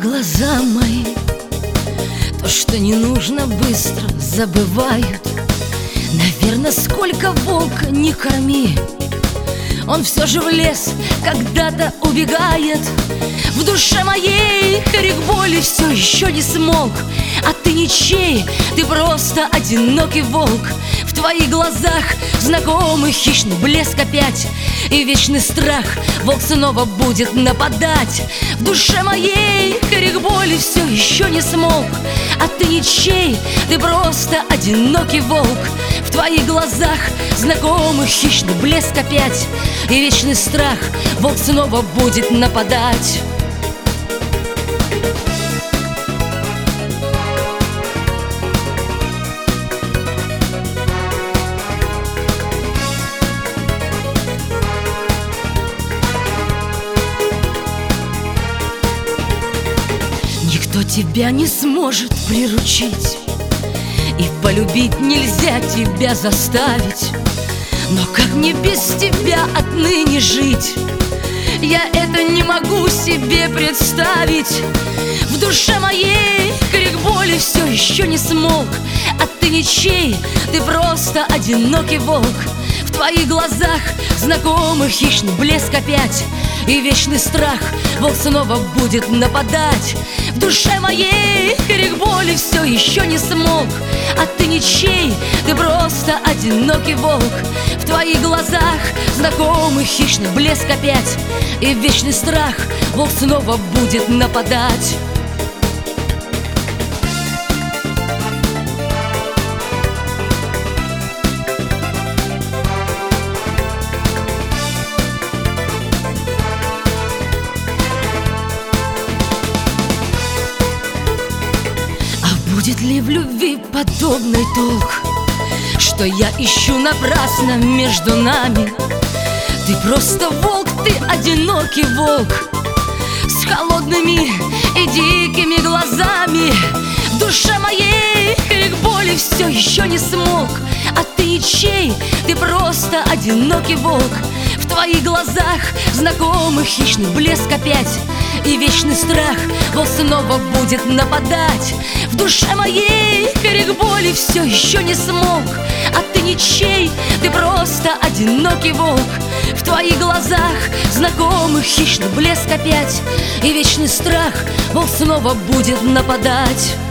глаза мои то, что не нужно, быстро забывают. Наверно, сколько волка не корми, он все же в лес когда-то убегает. В душе моей крик боли все еще не смолк. А ты ничей, ты просто одинокий волк. В твоих глазах знакомый хищный блеск опять, и вечный страх, волк снова будет нападать. В душе моей крик боли все еще не смолк. А ты ничей, ты просто одинокий волк. В твоих глазах знакомый хищный блеск опять, и вечный страх, волк снова будет нападать. Никто тебя не сможет приручить, и полюбить нельзя тебя заставить. Но как мне без тебя отныне жить? Я это не могу себе представить. В душе моей крик боли все еще не смолк. А ты ничей, ты просто одинокий волк. В твоих глазах знакомый хищный блеск опять, и вечный страх, волк снова будет нападать. В душе моей крик боли все еще не смолк. А ты ничей, ты просто одинокий волк. В твоих глазах знакомый хищный блеск опять, и вечный страх, волк снова будет нападать. Будет ли в любви подобный толк, что я ищу напрасно между нами? Ты просто волк, ты одинокий волк, с холодными и дикими глазами. В душе моей крик боли все еще не смолк. А ты ничей, ты просто одинокий волк. В твоих глазах знакомый хищный блеск опять, и вечный страх, волк снова будет нападать. В душе моей крик боли все еще не смолк. А ты ничей, ты просто одинокий волк. В твоих глазах знакомый хищный блеск опять, и вечный страх, волк снова будет нападать.